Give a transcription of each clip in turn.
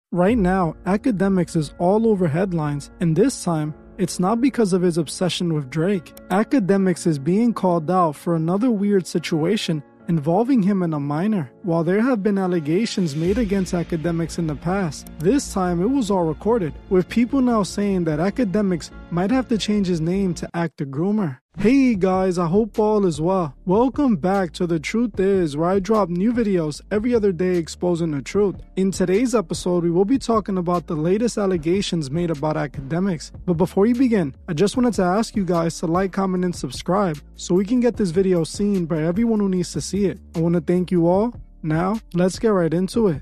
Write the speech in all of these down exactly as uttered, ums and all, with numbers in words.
Right now, Akademiks is all over headlines, and this time, it's not because of his obsession with Drake. Akademiks is being called out for another weird situation involving him and a minor. While there have been allegations made against Akademiks in the past, this time it was all recorded, with people now saying that Akademiks might have to change his name to Act the Groomer. Hey guys, I hope all is well. Welcome back to The Truth Is, where I drop new videos every other day exposing the truth. In today's episode, we will be talking about the latest allegations made about Akademiks. But before we begin, I just wanted to ask you guys to like, comment, and subscribe so we can get this video seen by everyone who needs to see it. I want to thank you all. Now, let's get right into it.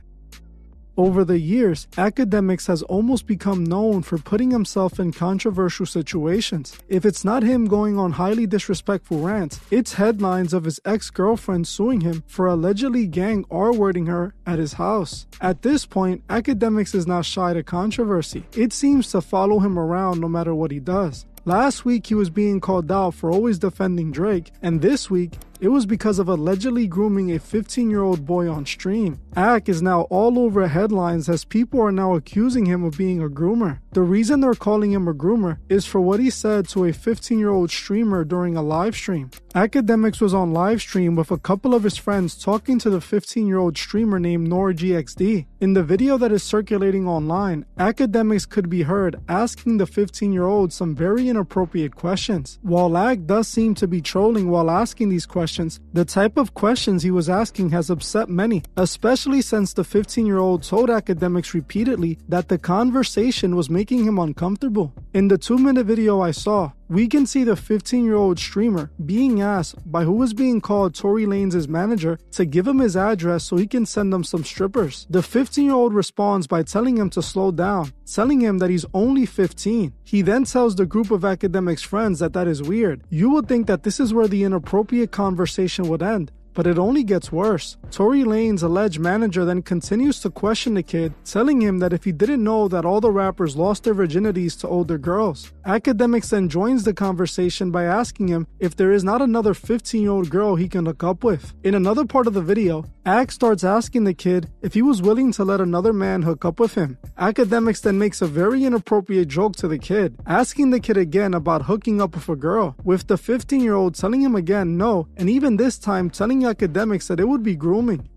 Over the years, Akademiks has almost become known for putting himself in controversial situations. If it's not him going on highly disrespectful rants, it's headlines of his ex-girlfriend suing him for allegedly gang R-wording her at his house. At this point, Akademiks is not shy to controversy. It seems to follow him around no matter what he does. Last week, he was being called out for always defending Drake, and this week, it was because of allegedly grooming a fifteen-year-old boy on stream. Ak is now all over headlines as people are now accusing him of being a groomer. The reason they're calling him a groomer is for what he said to a fifteen-year-old streamer during a live stream. Akademiks was on live stream with a couple of his friends talking to the fifteen-year-old streamer named NoraGXD. In the video that is circulating online, Akademiks could be heard asking the fifteen-year-old some very inappropriate questions. While Ak does seem to be trolling while asking these questions, the type of questions he was asking has upset many, especially since the fifteen-year-old told Akademiks repeatedly that the conversation was making him uncomfortable. In the two-minute video I saw, we can see the fifteen-year-old streamer being asked by who is being called Tory Lanez' manager to give him his address so he can send them some strippers. The fifteen-year-old responds by telling him to slow down, telling him that he's only fifteen. He then tells the group of Akademiks' friends that that is weird. You would think that this is where the inappropriate conversation would end, but it only gets worse. Tory Lanez' alleged manager then continues to question the kid, telling him that if he didn't know that all the rappers lost their virginities to older girls. Akademiks then joins the conversation by asking him if there is not another fifteen-year-old girl he can hook up with. In another part of the video, Ak starts asking the kid if he was willing to let another man hook up with him. Akademiks then makes a very inappropriate joke to the kid, asking the kid again about hooking up with a girl, with the fifteen-year-old telling him again no, and even this time telling Akademiks that it would be grooming.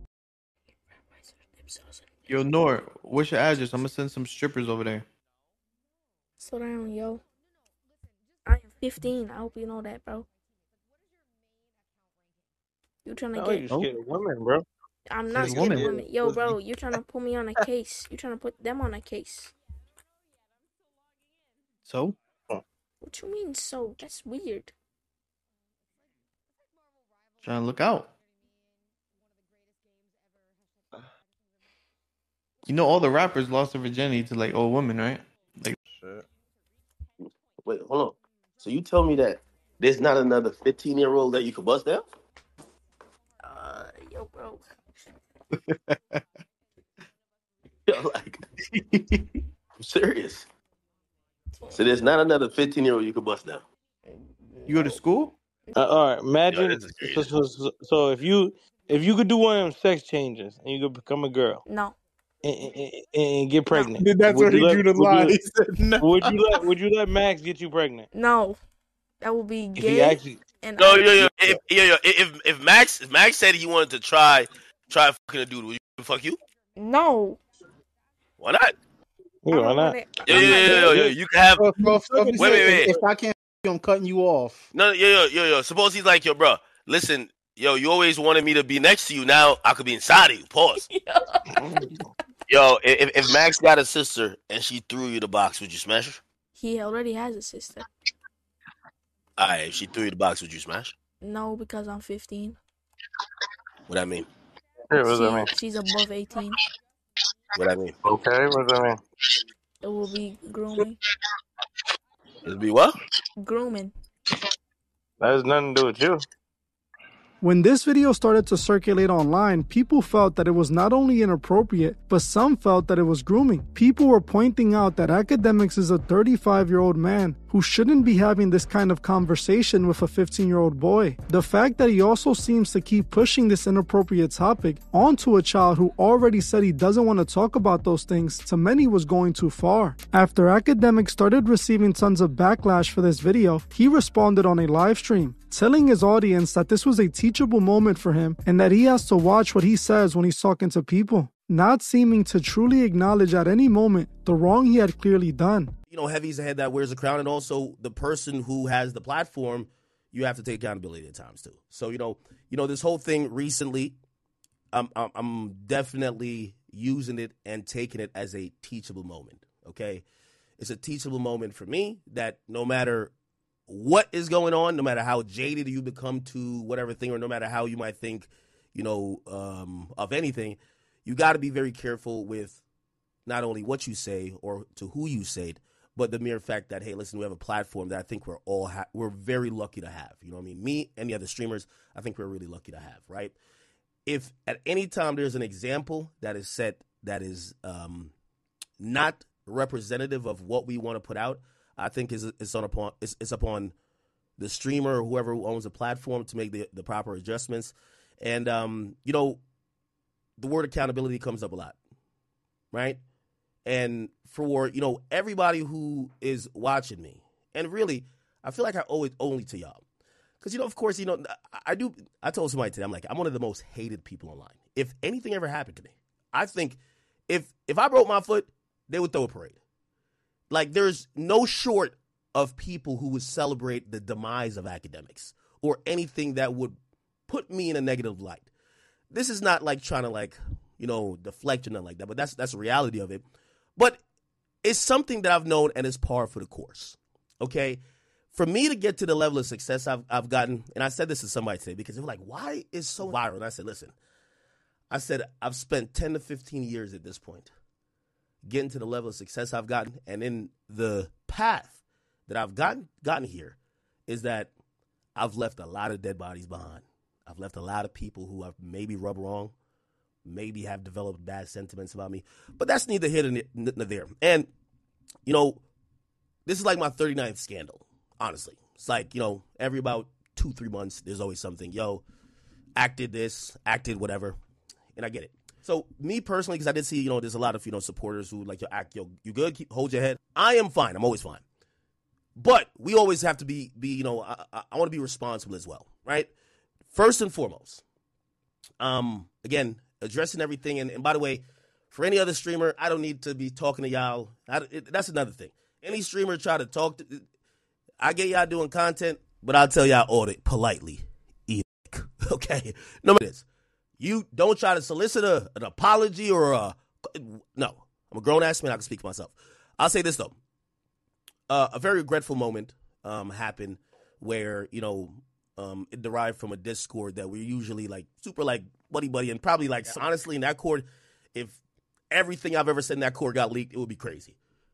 Yo, Nor, what's your address? I'm gonna send some strippers over there. Slow down, yo. I am fifteen. I hope you know that, bro. You trying to Oh, get... you scared of women, bro. I'm not She's a scared of woman. women. Yo, bro, you trying to put me on a case. You trying to put them on a case. So? What you mean, so? That's weird. Trying to look out. You know all the rappers lost their virginity to like old women, right? Like, Shit. Wait, hold on. So you tell me that there's not another fifteen-year-old that you could bust down? Uh, yo, bro. Yo, like, I'm serious. So there's not another fifteen-year-old you could bust down? you go to school? Uh, all right, imagine. Yo, this is so, serious. so, so, so if you if you could do one of them sex changes and you could become a girl No. and, and, and get pregnant, That's would where you he let, drew the would line. you, He said no. would you let Would you let Max get you pregnant? No. That would be If he gay. actually, And No, I, yo, yo, if, yo, yo, if if Max if Max said he wanted to try try fucking a dude, would you fuck you? no. Why not? I you don't know, not. want it. Yo, I'm yo, not yo, gay. yo, yo, you can have So, so, so if he wait, said, wait, if, wait. if I can't, I'm cutting you off. No, yo, yo, yo, yo. Suppose he's like, yo, bro, listen, yo, you always wanted me to be next to you. Now I could be inside of you. Pause. Yo, if if Max got a sister and she threw you the box, would you smash her? He already has a sister. All right, if she threw you the box, would you smash? No, because I'm fifteen. What I mean? Yeah, what does that She, mean? she's above eighteen. What I mean? Okay, what does that mean? It will be grooming. It'd be what? Grooming. That has nothing to do with you. When this video started to circulate online, people felt that it was not only inappropriate, but some felt that it was grooming. People were pointing out that Akademiks is a thirty-five-year-old man who shouldn't be having this kind of conversation with a fifteen-year-old boy. The fact that he also seems to keep pushing this inappropriate topic onto a child who already said he doesn't want to talk about those things, to many was going too far. After Akademiks started receiving tons of backlash for this video, he responded on a live stream, telling his audience that this was a teachable moment for him and that he has to watch what he says when he's talking to people, not seeming to truly acknowledge at any moment the wrong he had clearly done. You know, heavy's the head that wears the crown, and also the person who has the platform, you have to take accountability at times too. So, you know, you know, this whole thing recently, I'm, I'm, I'm definitely using it and taking it as a teachable moment, okay? It's a teachable moment for me that no matter what is going on, no matter how jaded you become to whatever thing, or no matter how you might think, you know, um, of anything, you got to be very careful with not only what you say or to who you say it, but the mere fact that, hey, listen, we have a platform that I think we're all ha- we're very lucky to have. You know what I mean? Me and the other streamers, I think we're really lucky to have, right? If at any time there's an example that is set that is um, not representative of what we want to put out, I think is it's on upon it's, it's upon the streamer or whoever owns the platform to make the, the proper adjustments. And um, you know, the word accountability comes up a lot, right? And for, you know, everybody who is watching me, and really, I feel like I owe it only to y'all. Because, you know, of course, you know, I do, I told somebody today, I'm like, I'm one of the most hated people online. If anything ever happened to me, I think if if I broke my foot, they would throw a parade. Like, there's no short of people who would celebrate the demise of Akademiks or anything that would put me in a negative light. This is not like trying to, like, you know, deflect or nothing like that, but that's that's the reality of it. But it's something that I've known and is par for the course, okay? For me to get to the level of success I've, I've gotten, and I said this to somebody today because they were like, why is so viral? And I said, listen, I said, I've spent ten to fifteen years at this point getting to the level of success I've gotten. And in the path that I've gotten gotten here is that I've left a lot of dead bodies behind. I've left a lot of people who I've maybe rubbed wrong, maybe have developed bad sentiments about me. But that's neither here nor there. And, you know, this is like my thirty-ninth scandal, honestly. It's like, you know, every about two, three months, there's always something. Yo, acted this, acted whatever. And I get it. So me personally, because I did see, you know, there's a lot of, you know, supporters who like, yo, act, yo, you good? Keep, hold your head. I am fine. I'm always fine. But we always have to be, be you know, I, I, I want to be responsible as well, right? First and foremost, um, again, addressing everything. And, and by the way, for any other streamer, I don't need to be talking to y'all. I, it, that's another thing. Any streamer try to talk to, I get y'all doing content, but I'll tell y'all all it politely. Okay? No matter this. You don't try to solicit a, an apology or a, no. I'm a grown-ass man. I can speak for myself. I'll say this, though. Uh, a very regretful moment um, happened where, you know, um, it derived from a Discord that we're usually, like, super, like, buddy-buddy. And probably, like, honestly, in that Cord, if everything I've ever said in that Cord got leaked, it would be crazy.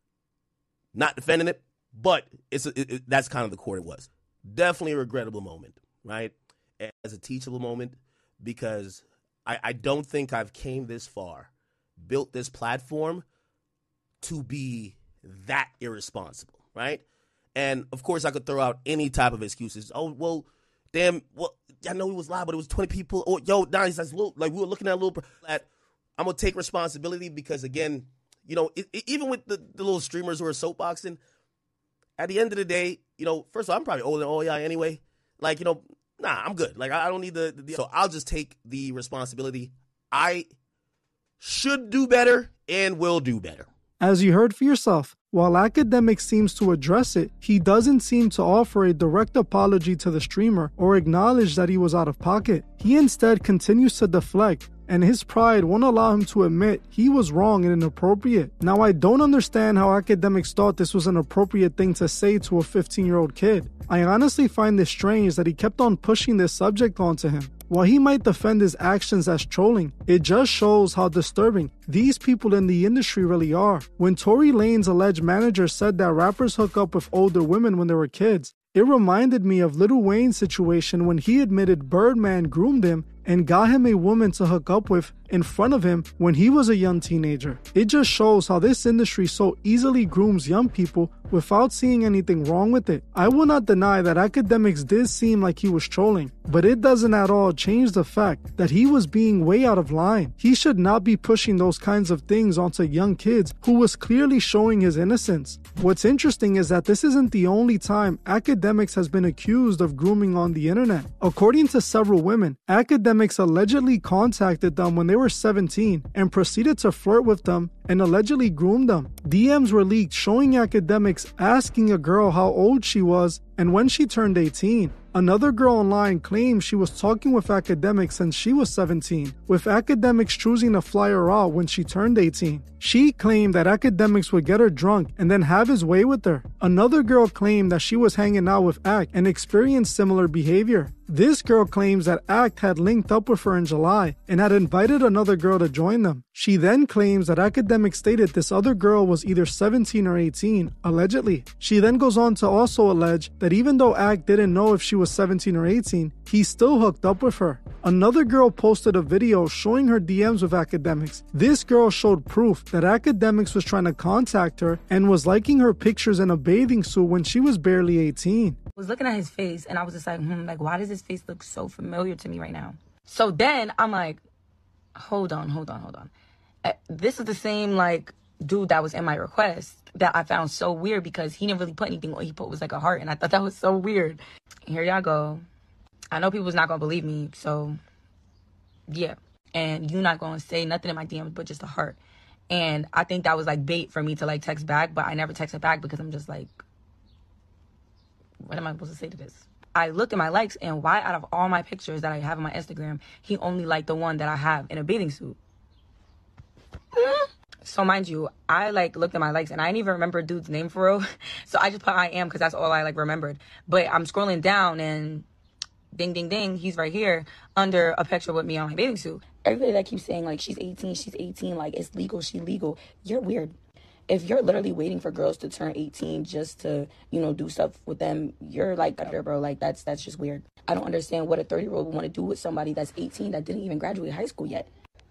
Not defending it, but it's a, it, it, that's kind of the Cord it was. Definitely a regrettable moment, right? As a teachable moment, because I, I don't think I've came this far, built this platform to be that irresponsible, right? And, of course, I could throw out any type of excuses. Oh, well, damn, well, I know he was live, but it was twenty people. Oh, yo, nice, that's little, like we were looking at a little, at, I'm going to take responsibility because, again, you know, it, it, even with the, the little streamers who are soapboxing, at the end of the day, you know, first of all, I'm probably older than all y'all anyway. Like, you know, nah, I'm good. Like, I don't need the, the, so I'll just take the responsibility. I should do better and will do better. As you heard for yourself, while Akademiks seems to address it, he doesn't seem to offer a direct apology to the streamer or acknowledge that he was out of pocket. He instead continues to deflect, and his pride won't allow him to admit he was wrong and inappropriate. Now, I don't understand how Akademiks thought this was an appropriate thing to say to a fifteen-year-old kid. I honestly find this strange that he kept on pushing this subject onto him. While he might defend his actions as trolling, it just shows how disturbing these people in the industry really are. When Tory Lanez alleged manager said that rappers hook up with older women when they were kids, It reminded me of Lil Wayne's situation when he admitted Birdman groomed him and got him a woman to hook up with in front of him when he was a young teenager. It just shows how this industry so easily grooms young people without seeing anything wrong with it. I will not deny that Academics did seem like he was trolling, but it doesn't at all change the fact that he was being way out of line. He should not be pushing those kinds of things onto young kids who was clearly showing his innocence. What's interesting is that this isn't the only time Academics has been accused of grooming on the internet. According to several women, Academics allegedly contacted them when they were seventeen and proceeded to flirt with them and allegedly groomed them. D Ms were leaked showing Academics asking a girl how old she was and when she turned eighteen. Another girl online claimed she was talking with Academics since she was seventeen, with Academics choosing to fly her out when she turned eighteen. She claimed that Academics would get her drunk and then have his way with her. Another girl claimed that she was hanging out with Act and experienced similar behavior. This girl claims that Act had linked up with her in July and had invited another girl to join them. She then claims that Academics stated this other girl was either seventeen or eighteen, allegedly. She then goes on to also allege that even though Act didn't know if she was seventeen or eighteen, he still hooked up with her. Another girl posted a video showing her D Ms with Academics. This girl showed proof that Academics was trying to contact her and was liking her pictures in a bathing suit when she was barely eighteen. I was looking at his face and I was just like, hmm, like, why does his face look so familiar to me right now? So then I'm like, hold on, hold on, hold on. Uh, this is the same, like, dude that was in my request that I found so weird because he didn't really put anything. All he put was like a heart, and I thought that was so weird. Here y'all go. I know people's not going to believe me, so yeah. And you're not going to say nothing in my D Ms but just a heart. And I think that was like bait for me to like text back, but I never texted back because I'm just like, what am I supposed to say to this? I looked at my likes, and why out of all my pictures that I have on my Instagram, he only liked the one that I have in a bathing suit? So mind you, I like looked at my likes and I didn't even remember dude's name for real. So I just put I am because that's all I like remembered. But I'm scrolling down and ding, ding, ding, he's right here under a picture with me on my bathing suit. Everybody that keeps saying like she's eighteen, she's eighteen, like it's legal, she legal. You're weird. If you're literally waiting for girls to turn eighteen just to, you know, do stuff with them, you're like, bro, like that's that's just weird. I don't understand what a thirty-year-old would want to do with somebody that's eighteen that didn't even graduate high school yet.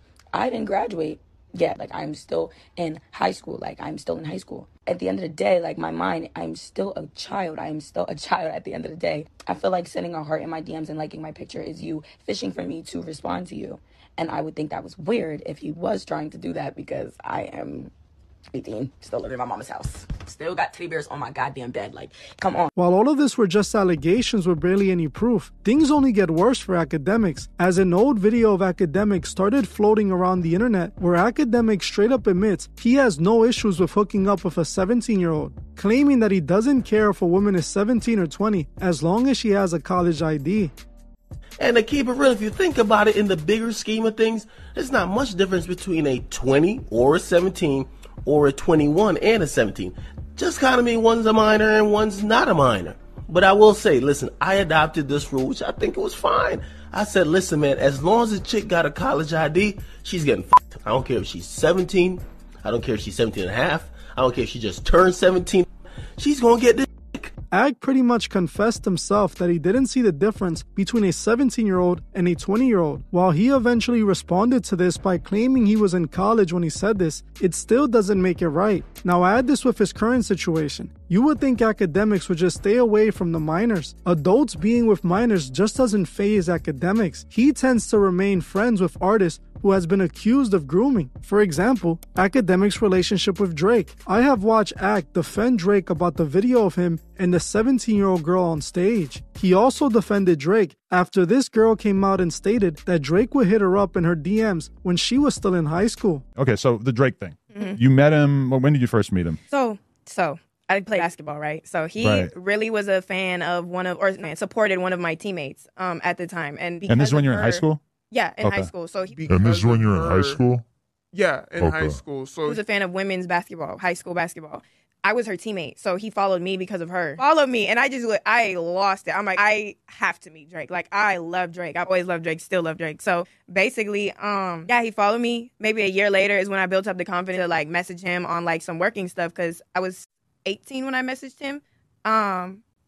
I didn't graduate yet. Like, I'm still in high school. Like, I'm still in high school. At the end of the day, like, my mind, I'm still a child. I am still a child at the end of the day. I feel like sending a heart in my D Ms and liking my picture is you fishing for me to respond to you. And I would think that was weird if he was trying to do that because I am eighteen, still living in my mama's house. Still got teddy bears on my goddamn bed. Like, come on. While all of this were just allegations with barely any proof, things only get worse for Academics, as an old video of Academics started floating around the internet where Academics straight up admits he has no issues with hooking up with a seventeen-year-old, claiming that he doesn't care if a woman is seventeen or twenty as long as she has a college I D. And to keep it real, if you think about it in the bigger scheme of things, there's not much difference between a twenty or a seventeen or a twenty-one and a seventeen. Just kind of mean one's a minor and one's not a minor. But I will say, listen, I adopted this rule, which I think it was fine. I said, listen, man, as long as a chick got a college I D, she's getting f***ed. I don't care if she's seventeen. I don't care if she's seventeen and a half. I don't care if she just turned seventeen. She's going to get this. Ag pretty much confessed himself that he didn't see the difference between a seventeen-year-old and a twenty-year-old. While he eventually responded to this by claiming he was in college when he said this, it still doesn't make it right. Now add this with his current situation. You would think Academics would just stay away from the minors. Adults being with minors just doesn't faze Academics. He tends to remain friends with artists who has been accused of grooming. For example, Academics' relationship with Drake. I have watched Act defend Drake about the video of him and the seventeen-year-old girl on stage. He also defended Drake after this girl came out and stated that Drake would hit her up in her D Ms when she was still in high school. Okay, so the Drake thing. Mm-hmm. You met him, when did you first meet him? So, so I played basketball, right? So he right. really was a fan of one of, or man, supported one of my teammates um, at the time. And, and this is when you're her, in high school? Yeah, in okay. high school. So he, And this is when you're in high school? Yeah, in okay. high school. So he was a fan of women's basketball, high school basketball. I was her teammate, so he followed me because of her. Followed me, and I just, I lost it. I'm like, I have to meet Drake. Like, I love Drake. I've always loved Drake, still love Drake. So basically, um, yeah, he followed me. Maybe a year later is when I built up the confidence to like message him on like some working stuff because I was eighteen when I messaged him. Um,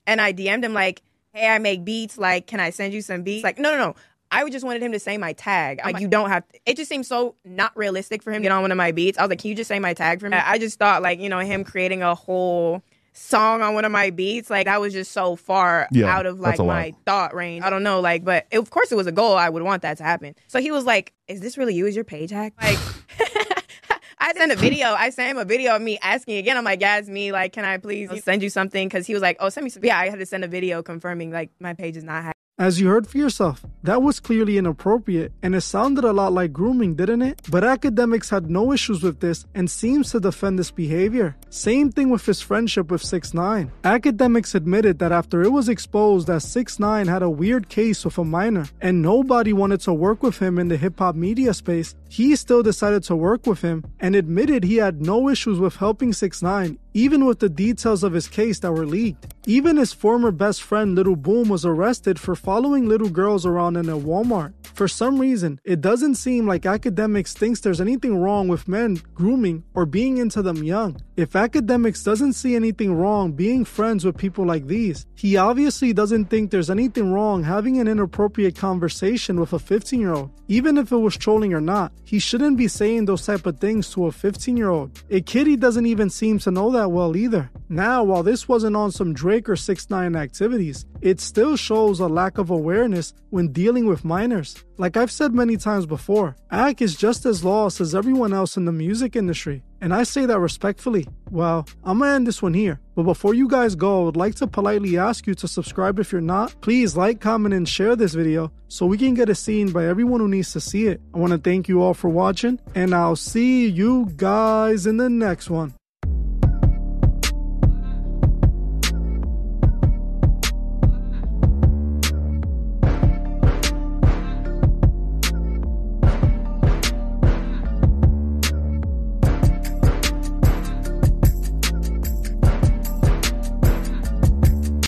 And I D M'd him like, hey, I make beats. Like, can I send you some beats? Like, no, no, no. I just wanted him to say my tag. I'm like, you don't have to. It just seemed so not realistic for him to get on one of my beats. I was like, can you just say my tag for me? I just thought, like, you know, him creating a whole song on one of my beats, like, that was just so far Yeah, out of, like, that's a my lot. thought range. I don't know, like, but it, of course it was a goal. I would want that to happen. So he was like, is this really you? Is your page hacked? Like, I sent a video. I sent him a video of me asking again. I'm like, yeah, it's me. Like, can I please send you something? Because he was like, oh, send me some. Yeah, I had to send a video confirming, like, my page is not hacked. As you heard for yourself, that was clearly inappropriate, and it sounded a lot like grooming, didn't it? But Akademiks had no issues with this and seems to defend this behavior. Same thing with his friendship with six nine. Akademiks admitted that after it was exposed that six nine had a weird case with a minor, and nobody wanted to work with him in the hip-hop media space, he still decided to work with him and admitted he had no issues with helping six nine, even with the details of his case that were leaked. Even his former best friend Little Boom was arrested for following little girls around in a Walmart. For some reason, it doesn't seem like Akademiks thinks there's anything wrong with men grooming or being into them young. If Akademiks doesn't see anything wrong being friends with people like these, he obviously doesn't think there's anything wrong having an inappropriate conversation with a fifteen-year-old. Even if it was trolling or not, he shouldn't be saying those type of things to a fifteen-year-old. A kid he doesn't even seem to know that well either. Now, while this wasn't on some Drake or six nine activities, it still shows a lack of awareness when dealing with minors. Like I've said many times before, Ak is just as lost as everyone else in the music industry, and I say that respectfully. Well, I'm gonna end this one here, but before you guys go, I would like to politely ask you to subscribe if you're not. Please like, comment, and share this video so we can get it seen by everyone who needs to see it. I want to thank you all for watching, and I'll see you guys in the next one.